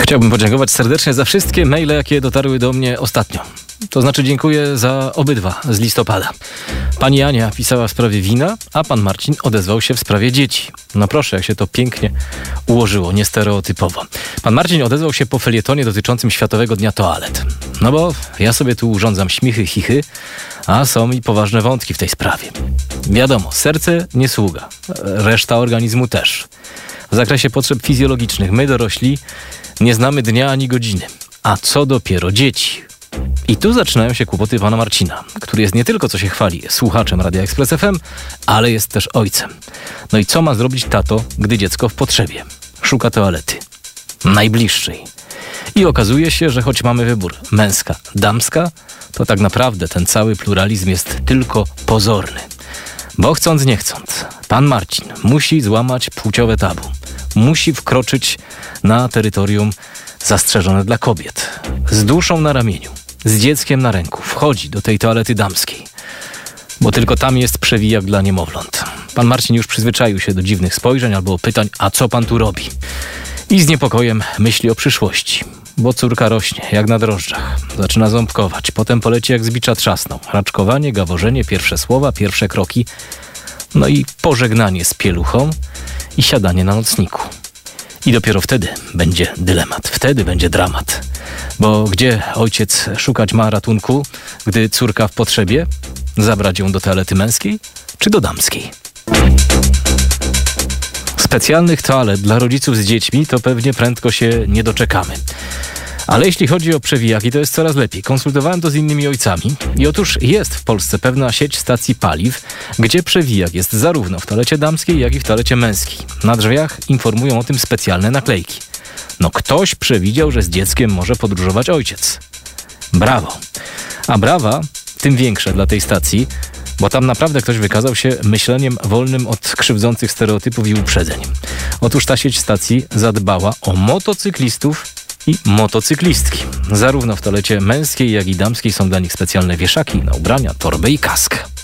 Chciałbym podziękować serdecznie za wszystkie maile, jakie dotarły do mnie ostatnio. To znaczy dziękuję za obydwa z listopada. Pani Ania pisała w sprawie wina, a pan Marcin odezwał się w sprawie dzieci. No proszę, jak się to pięknie ułożyło, niestereotypowo. Pan Marcin odezwał się po felietonie dotyczącym Światowego Dnia Toalet. No bo ja sobie tu urządzam śmichy, chichy, a są i poważne wątki w tej sprawie. Wiadomo, serce nie sługa, reszta organizmu też. W zakresie potrzeb fizjologicznych my, dorośli, nie znamy dnia ani godziny. A co dopiero dzieci? I tu zaczynają się kłopoty pana Marcina, który jest nie tylko, co się chwali, słuchaczem Radia Express FM, ale jest też ojcem. No i co ma zrobić tato, gdy dziecko w potrzebie? Szuka toalety. Najbliższej. I okazuje się, że choć mamy wybór męska, damska, to tak naprawdę ten cały pluralizm jest tylko pozorny. Bo chcąc nie chcąc, pan Marcin musi złamać płciowe tabu. Musi wkroczyć na terytorium zastrzeżone dla kobiet. Z duszą na ramieniu, z dzieckiem na ręku wchodzi do tej toalety damskiej. Bo tylko tam jest przewijak dla niemowląt. Pan Marcin już przyzwyczaił się do dziwnych spojrzeń albo pytań, a co pan tu robi? I z niepokojem myśli o przyszłości. Bo córka rośnie, jak na drożdżach. Zaczyna ząbkować, potem poleci jak z bicza trzasną. Raczkowanie, gaworzenie, pierwsze słowa, pierwsze kroki. No i pożegnanie z pieluchą i siadanie na nocniku. I dopiero wtedy będzie dylemat, wtedy będzie dramat. Bo gdzie ojciec szukać ma ratunku, gdy córka w potrzebie? Zabrać ją do toalety męskiej czy do damskiej? Specjalnych toalet dla rodziców z dziećmi to pewnie prędko się nie doczekamy. Ale jeśli chodzi o przewijaki, to jest coraz lepiej. Konsultowałem to z innymi ojcami i otóż jest w Polsce pewna sieć stacji paliw, gdzie przewijak jest zarówno w toalecie damskiej, jak i w toalecie męskiej. Na drzwiach informują o tym specjalne naklejki. No ktoś przewidział, że z dzieckiem może podróżować ojciec. Brawo. A brawa tym większe dla tej stacji, bo tam naprawdę ktoś wykazał się myśleniem wolnym od krzywdzących stereotypów i uprzedzeń. Otóż ta sieć stacji zadbała o motocyklistów i motocyklistki. Zarówno w toalecie męskiej, jak i damskiej są dla nich specjalne wieszaki na ubrania, torby i kask.